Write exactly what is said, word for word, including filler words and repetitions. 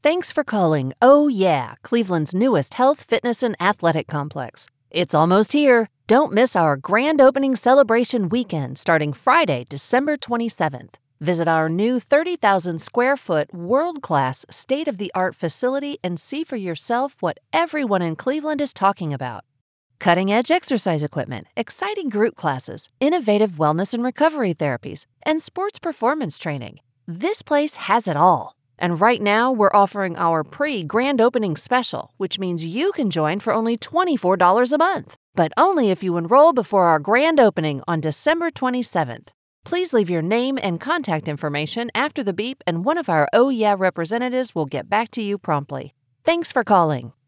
Thanks for calling Oh Yeah, Cleveland's newest health, fitness, and athletic complex. It's almost here. Don't miss our grand opening celebration weekend starting Friday, December twenty-seventh. Visit our new thirty thousand square foot, world-class, state-of-the-art facility and see for yourself what everyone in Cleveland is talking about. Cutting-edge exercise equipment, exciting group classes, innovative wellness and recovery therapies, and sports performance training. This place has it all. And right now, we're offering our pre-grand opening special, which means you can join for only twenty-four dollars a month. But only if you enroll before our grand opening on December twenty-seventh. Please leave your name and contact information after the beep, and one of our Oh Yeah representatives will get back to you promptly. Thanks for calling.